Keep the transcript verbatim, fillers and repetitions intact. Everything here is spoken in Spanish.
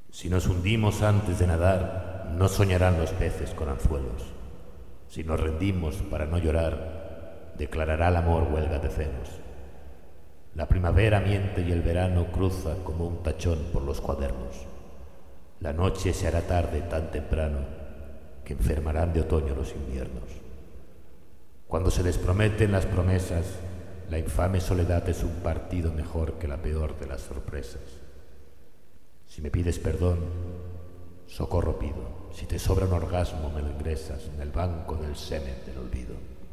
Si nos hundimos antes de nadar, no soñarán los peces con anzuelos. Si nos rendimos para no llorar, declarará el amor huelga de celos. La primavera miente y el verano cruza como un tachón por los cuadernos. La noche se hará tarde tan temprano que enfermarán de otoño los inviernos. Cuando se les prometen las promesas, la infame soledad es un partido mejor que la peor de las sorpresas. Si me pides perdón, socorro pido. Si te sobra un orgasmo, me lo ingresas en el banco del semen del olvido.